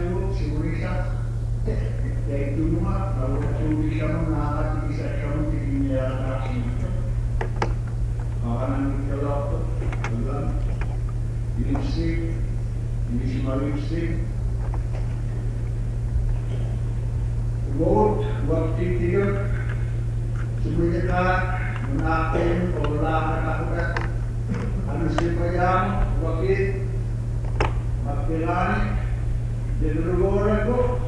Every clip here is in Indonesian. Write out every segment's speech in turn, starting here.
dulu si Unisa dari rumah kalau curi sama nak bisa kamu di atraksi makanan kita lakukan bulan ini si Malipsi waktu itu sebenarnya menaken olah katakan harus dipayang wakil makilani dari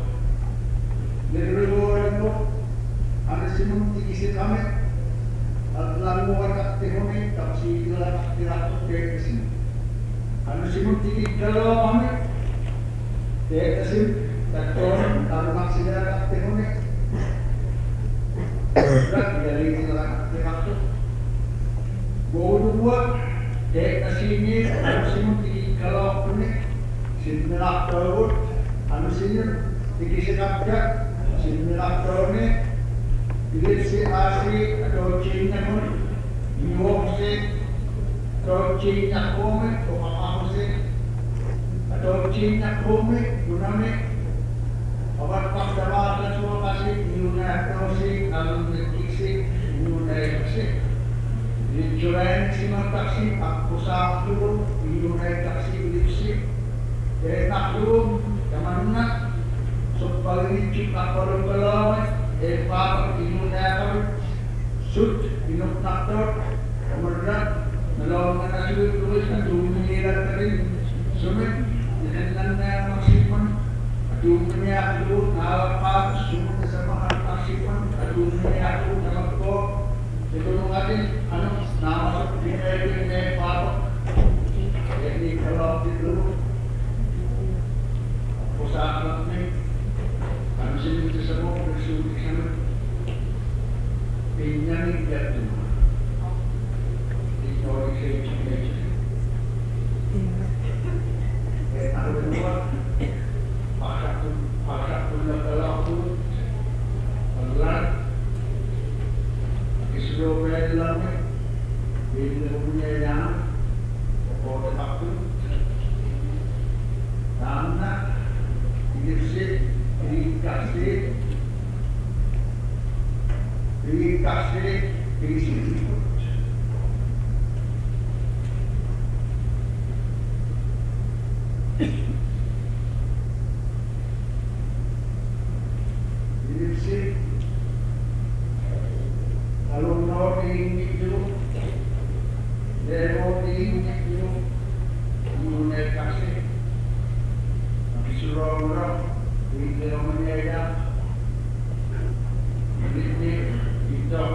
luar ko harus dimuntik kami at lalu wakat tehone tapsi dilak ke sini harus dimuntik kalau kami kesin takton taruh sila tehone dari dilak ke buat kesini harus dimuntik kalau kami sinilak terus harus ini dikisikapkan sinilak terus ini si asli atau Cina pun nyuwok si atau Cina kome atau apa si atau Cina kome gunane awak pakdawatan semua kasih nyuna atau si kalau dikisi nyuna si dicurain si taksi aku sah dulu nyuna taksi lipsi enak dulu kemana supaya cip apa kalau Pak Indonesia sud inok naktor kemudian melawan nasib tulis kan dunia tadi sumet dengan maksimal dunia itu apa semua sama maksimal dunia itu dalam kok itu mungkin anu nama dunia Pak jadi kalau itu usaha ini harus itu semua bersulit sama pinjam jatuh di bawah kehidupan tahu dua pasak punya pelaku pelan disuruh berjalan bila punya yang pokok takut karena hidup sih dikasih disebut hidup sih kalau mau itu mau itu mulai kasih disuruh orang di dalamnya ya ini itu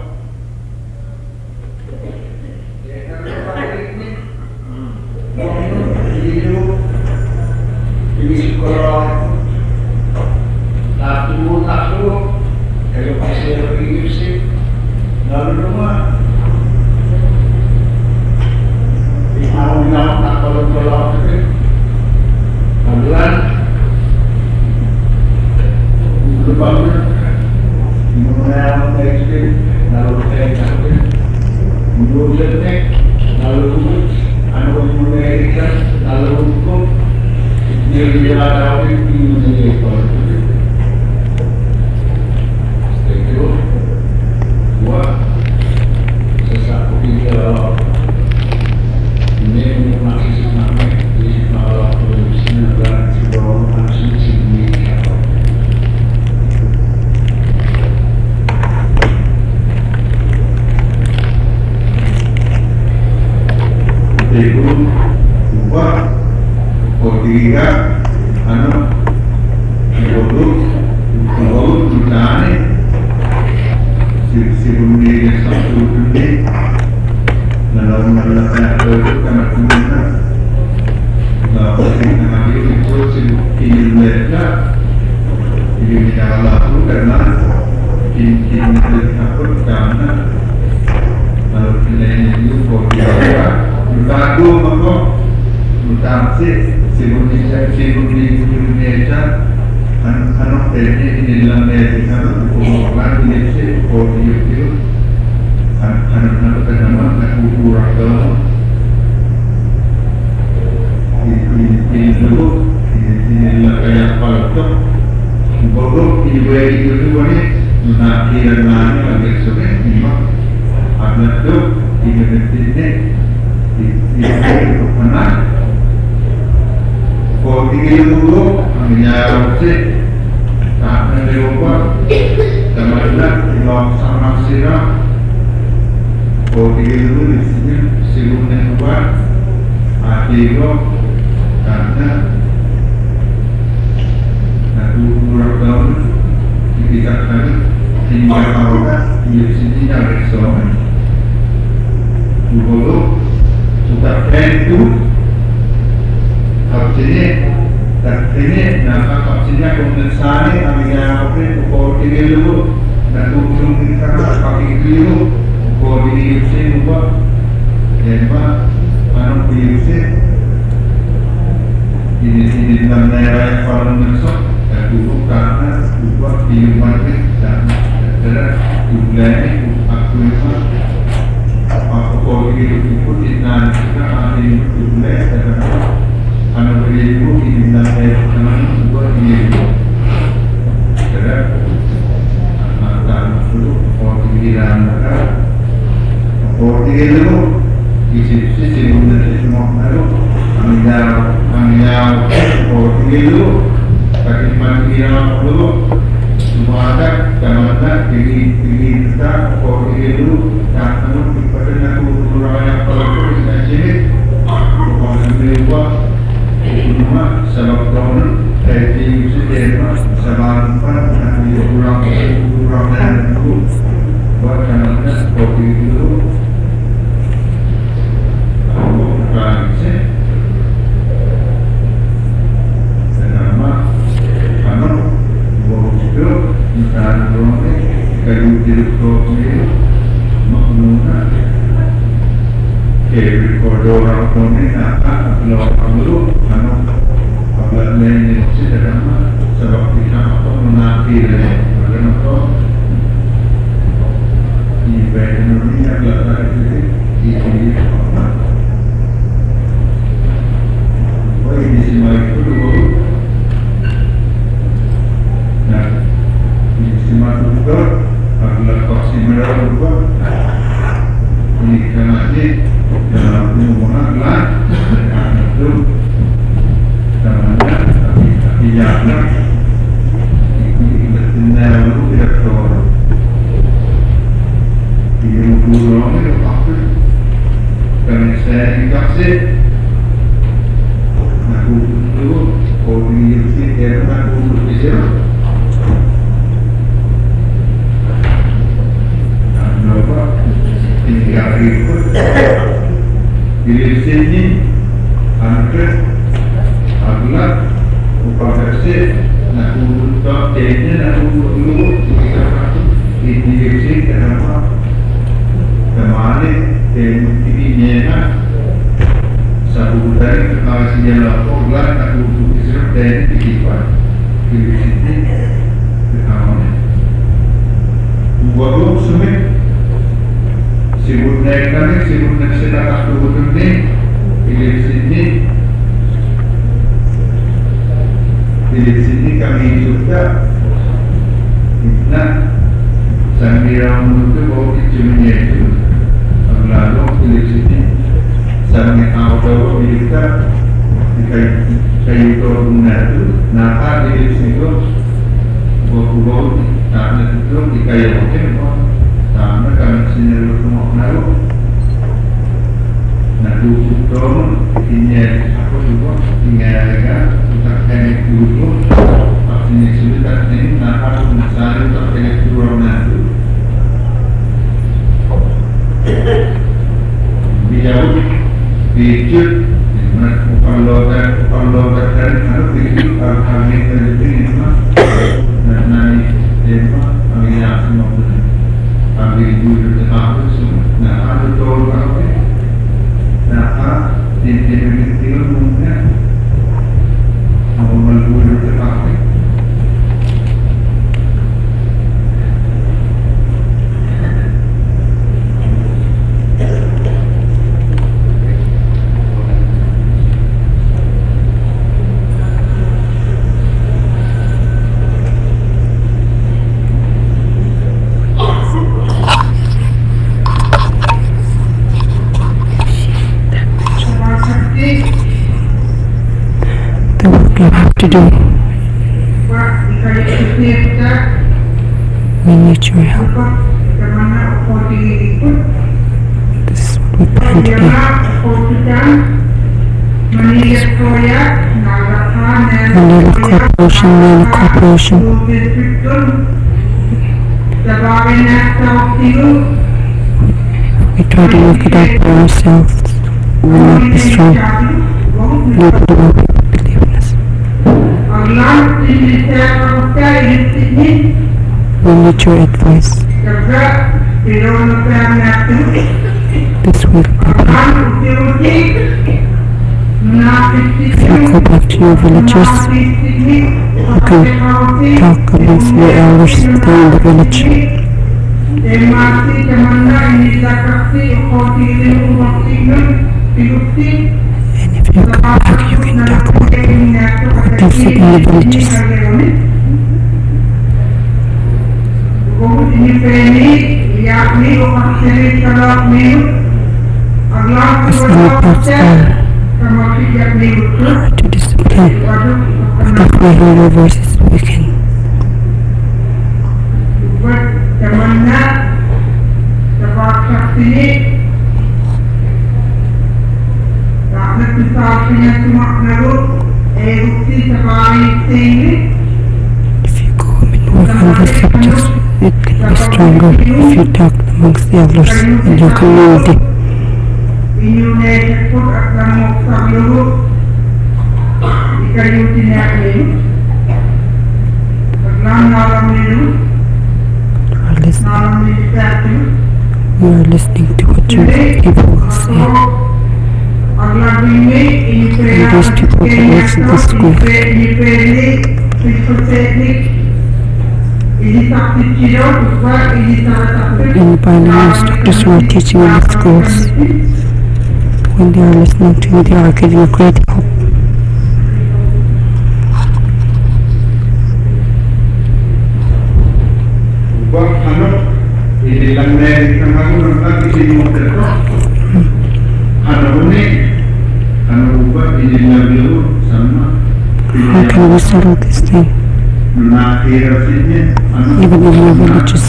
ya kalau ini ini sekolah satu kalau pasir ini sih lalu rumah di tahun tak kalau bulan bangun mulai dari lalu saya cakap menurut lalu anu mulai ikan lalu hukum dia tahu ini menjadi ekor itu buat sesuatu dia ini masih semangat di malam produksi negara sebelum masih sini itu buat ketiga anu produk kita si dunia satu dunia dalam melakukan itu karena kemudian dengan itu si Indonesia ini adalah karena ini takut karena kalau kita itu ketiga Mutaku mako mutasi Indonesia anak ini dalam Amerika orang Indonesia itu anak pertama aku kurang dalam ini dulu ini kayak apa akhiran nani lagi sudah lima ada tuh tiga detik itu mana kalau tiga dulu ambilnya sih karena lewat kemudian ilok sama sirah kalau tiga dulu di sini sebelumnya kuat akhirnya karena aku kurang tahu dikatakan hingga awal di sini ada restoran dulu sudah itu kapsinya ini nama kapsinya kondensasi ambilnya apa kalau tiga dulu dan ujung kita pakai dulu kalau di sini buat jadi anu diusir ini dalam daerah yang paling besar dulu karena buat di market dan adalah jumlahnya aku itu apa kalau itu tidak kita ada jumlah dan anu beribu ini dalam daerah teman buat ini ada mata dulu kalau di dalam daerah kalau itu di sisi dari semua lalu ambil kalau itu kaki mandiri dulu semua ada kamera tinggi kita kalau itu tak perlu pada aku kurang yang perlu kita cek kalau ambil buat cuma sebab tahun dari sisi sebab ambil kurang dan itu buat kamera kalau itu kayu dirukuk ini maknanya kayak kodoh orang kone nak orang dulu anu apabila lain itu dalam sebab kita apa menafi dari apa ibadah dunia adalah di apa oh ini semua itu dulu nah ini semua itu adalah vaksin merah berubah ini karena ini dalam hubungan lah itu namanya tapi jangan ini benar dulu tidak tahu ini burung itu apa karena saya dikasih aku dulu kalau ini sih karena aku berbisa tinggal ikut di sini angkat adalah upaya nak untuk tehnya nak dulu kita di sini kenapa kemarin ini nyena satu dari kasihnya lapor lah nak untuk Israel dan dikipas di sini kemarin buat semua sibuk naik kami, sibuk naik sedekah turun ini, pilih sini kami juga, nah sambil menuju bawa kecilnya itu, lalu pilih sini, sambil awal kita kayu turun itu, nah pilih sini bawa karena itu di kayu mungkin karena kami sini rumah nalu turun ini aku juga tinggal untuk teknik dulu vaksin sudah ini nak aku mencari untuk teknik turun nalu bijak bijak kalau dan harus bikin kami terjadi mah dan nanti tema kami semua ambil dulu tentang itu, nah ada tahu apa? Nah, di mungkin mau dulu tentang itu. to do. We need your help. This is what we plan to do. Manila Corporation, we try to work it out by ourselves. We will not be strong. Nobody will believe in us. We need your advice. This will be if you go back to your villages, you can talk amongst your elders there in the village. And if you come back, you can talk about what you said in the villages. As many parts are hard to discipline, but if we hear your voices, we can. If you go and work on these subjects, it can be stronger if you talk amongst the elders in your community. We are listening to what your people will say. And these people that work in this school. And by now, instructors who are teaching in the schools, when they are listening to you, they are giving great help. How can we settle this thing? Even in your villages.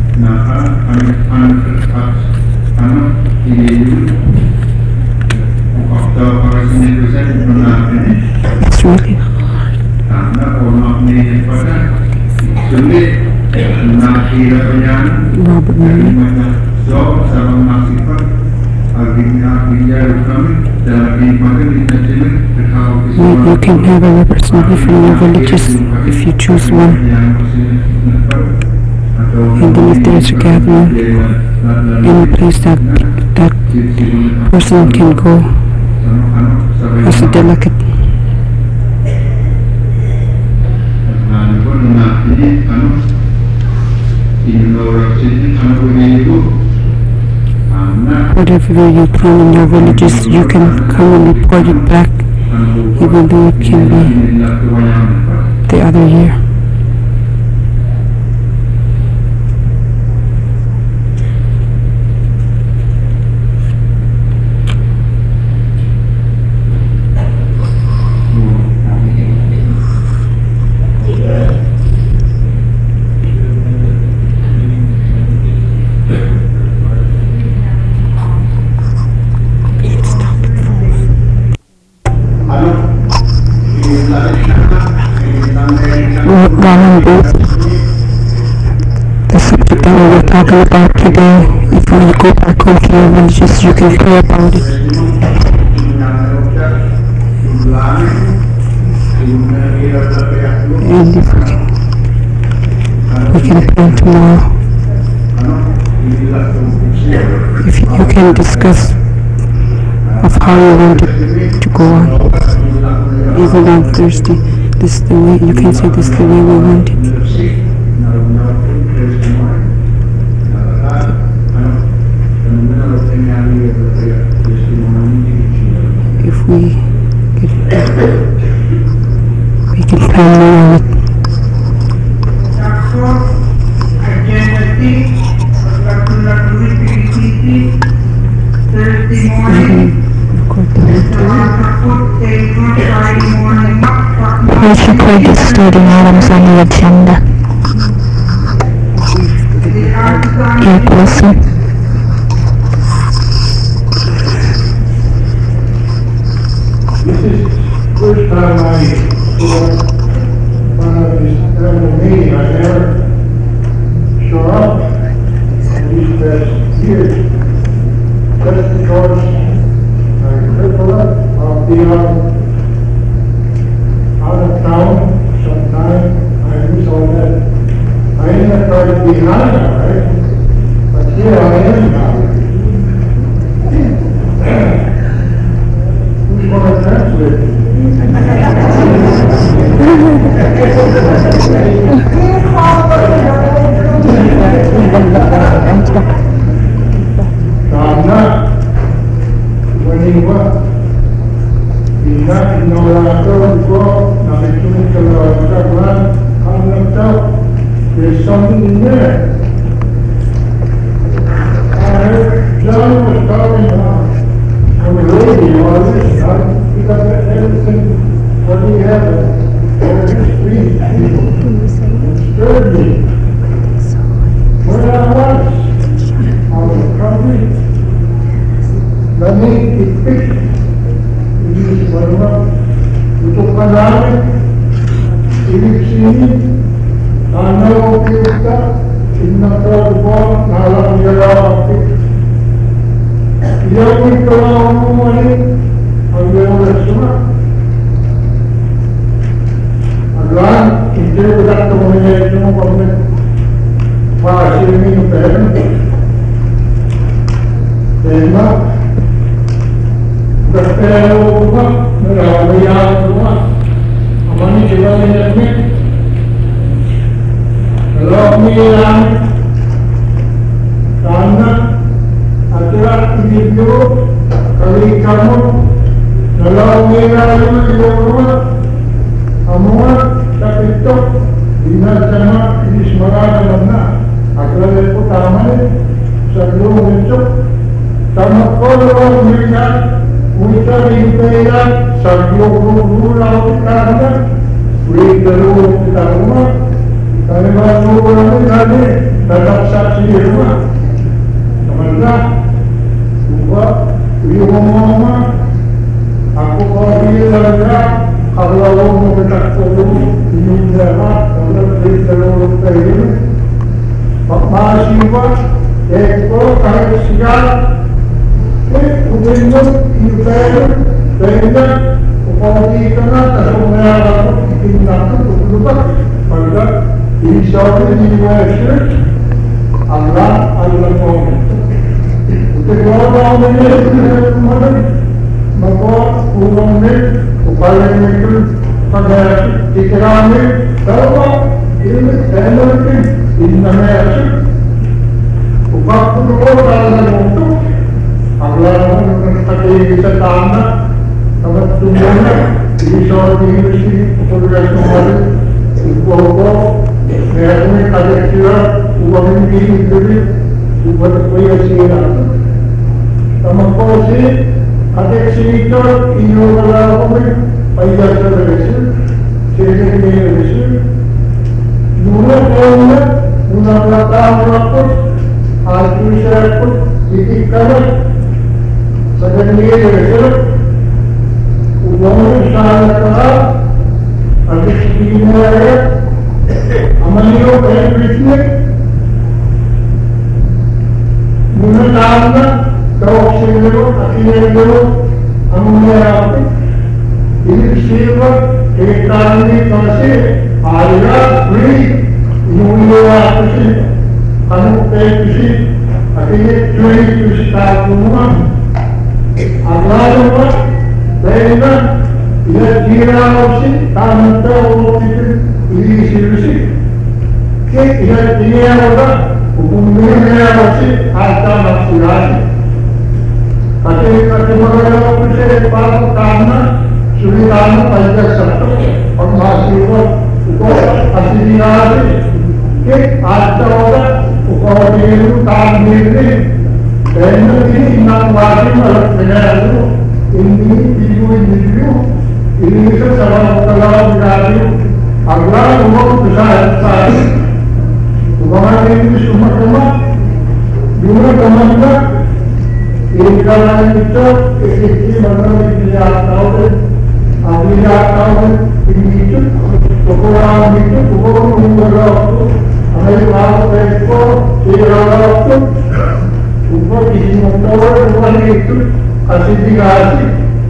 It's really hard. Robert Murray. You can have a representative from your villages if you choose one. And then if there is a gathering, any place that person can go as a delegate. Whatever you plan in your villages, you can come and report it back, even though it can be the other year. The subject that we were talking about today, if you go back home to your villages, you can pray about it. And if we can plan tomorrow. If you can discuss of how you want it to go on. Even on Thursday, this is the way, you can say this is the way we want it. If we get it done, we can plan more on it. basically distorting items on the agenda. Eric Wilson. This is first time I found out this annual meeting. I never show up these past years. Just because I cripple up, I'll be out of town sometime. I miss all that. I ain't gonna try to be behind now, right? But here I am now. Who's gonna translate? Karena menimba tidak inolator ko nakikinig ka lang sa buwan ang nagtaw. There's something in there. I heard John was talking about on the radio all this stuff because everything what we have over the street stirred me. Where I was out of the country, kami ipik ini semua itu kami ibig sini ano kita inakabot nalang jalapit yang itu ini ang dewan semua agak itu sudah temunya itu pun masih ini perlu tema berpero rumah merawat rumah amani juga ini kalau milang karena ada video kali kamu kalau milang itu rumah semua tak itu dinas sama ini semangat mana agar itu taman sebelum muncul sama kalau melihat kita dibayar sebelum laut karena beri dulu kita rumah karena baru orang ini tetap saksi rumah teman-teman buat rumah aku kalau bilang kalau mau kita tolong ini jahat kalau beri dulu ini masih buat itu kalau siap Udah itu sehingga upaya karena terumnya tindakan berubah pada insya Indonesia Allah mohon untuk orang ini maka umumnya upaya itu pada pikirannya bahwa ini energi Indonesia upaya orang untuk Allah mengerti kita tanah sama tumbuhnya di soal ini kemudian kembali ubah mereka ada kira ubah ini jadi ubah supaya siapa sama kosi ada cerita ini orang payah terus cerita terus dulu tahunnya bulan tahun ratus aku saya titik kanan sedang dia besok umumnya salah salah ada segini ayat amalio dan bisnis guna tanda kau sendiri akhirnya dulu amalio apa ini siapa kita ini kasih ayat beri ini apa sih kamu kasih akhirnya cuy kita semua Allah sehingga ia kira opsi tanpa opsi ini sih ia dia orang hukumnya opsi ada maksudnya tapi kalau opsi pada tanah sulit pada satu penghasilan untuk hasilnya ada orang kalau itu tampil dan ini enam wajib harus mengatur individu Ini bisa sama kalau dikali agar umur besar besar. Umpama ini rumah juga ini kalau itu ini mana dia tahu ini itu pokoknya itu pokoknya ada waktu umur ini umur itu kasih dikasih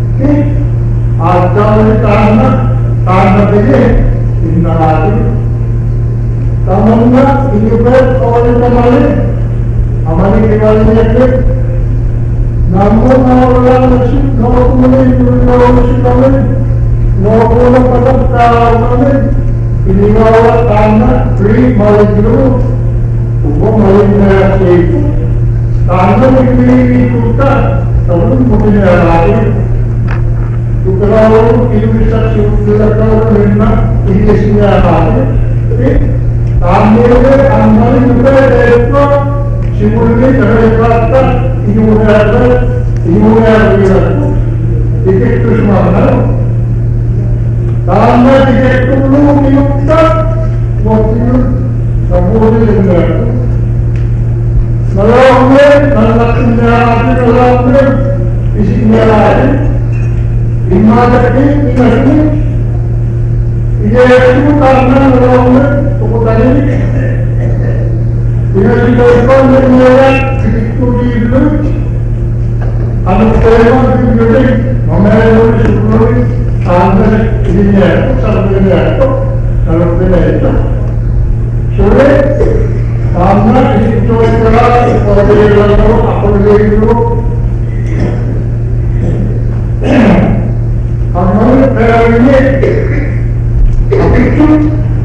ada tanah ini lagi tamannya ini oleh kembali hamaरे केवल ये नामों नावला नशी नवकुमले नवकुमले नवकुमले पदक Kawale ini nawa tanah beri malu uang malunya itu tanah ini kita tahu mungkin lagi kalau itu bisa sudah kalau memang ini semua lagi tanah amal juga itu simulnya terlibat ini mudah itu semua tanah tiket dulu kita waktu kemudian dengar malamnya anaknya malamnya isinya lain lima detik ini itu tanah malamnya pokoknya ini dilakukan dengan itu dulu anak saya juga mengenai sebelum anda ini sampai kalau itu sudah anda itu adalah apa dulu anda ini itu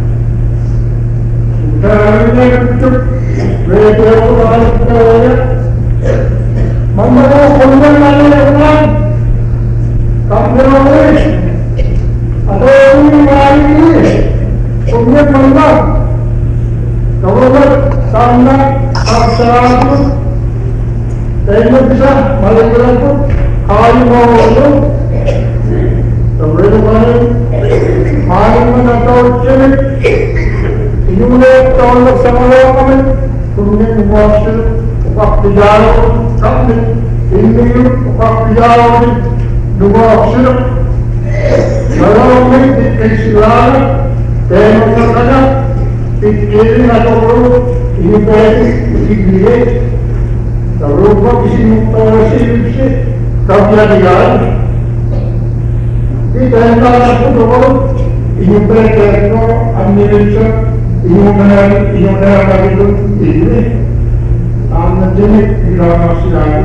dari itu mereka orang membawa konten orang kampung ada ini kemudian menang kemudian sana aksara saya bisa melakukan hal mau itu kemudian hari menatau cek ini mulai tahun sama kami kemudian muasir waktu jauh kami ini waktu jauh dua aksir kalau ini Islam tema katanya pikirin atau ini baik ini kalau kau isi muka tapi ada kita hendak aku dulu ini baik kalau Amerika ini benar itu ini anak jenis tidak masih lagi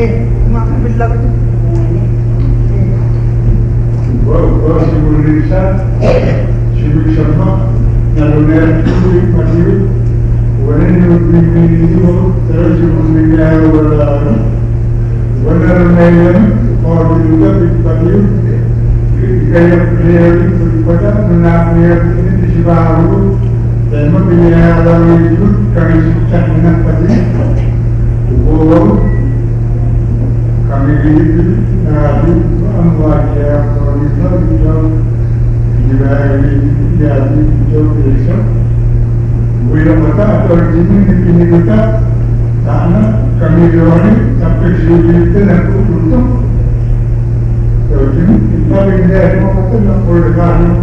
Gua sibuk riset, sibuk sama, nyalunya sibuk masih, wanita ini terus sibuk dengan orang, wanita lain, orang juga bagi kayak beliau pada menamai ini di Sibaru, dan membina alam itu kami sukses dengan tadi, kami ini nabi amwajah wanita hijau juga jadi hijau biasa boleh mata atau ini kita karena kami ini sampai sini dan untuk jadi kita ini mau kata nak boleh karena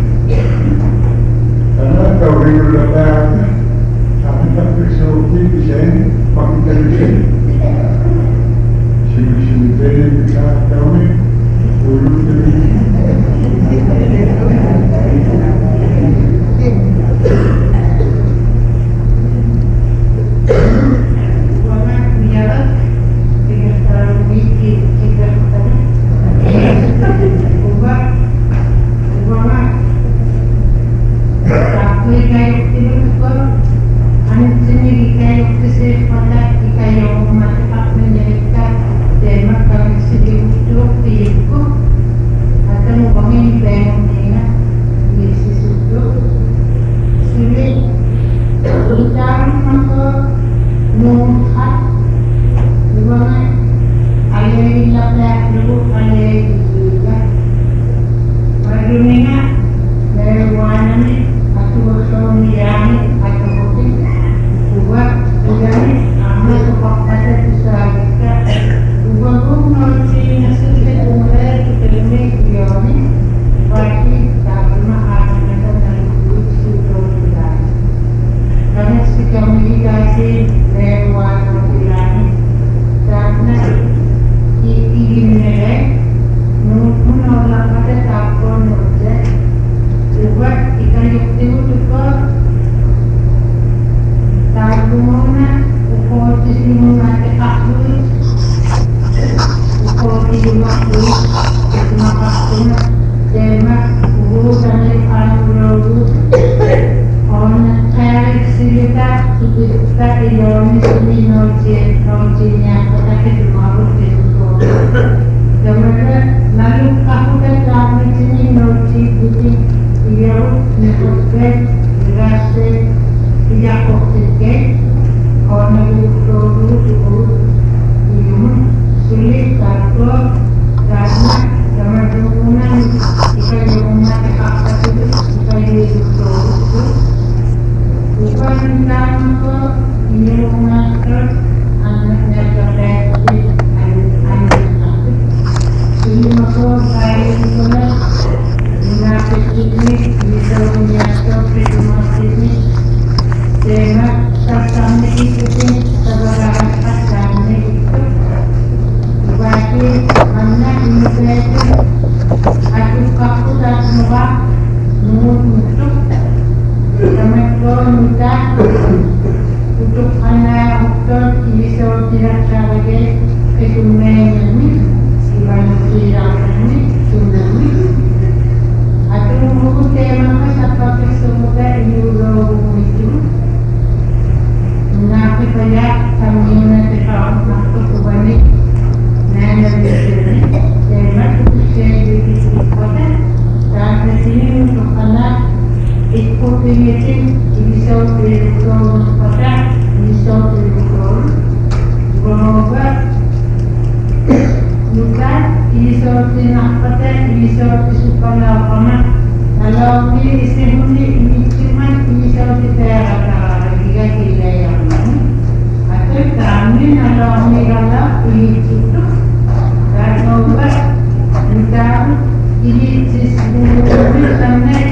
kau ini berlepas tapi tak bersesuatu bisa pakai televisi sini kita tahu ni ulu jadi ini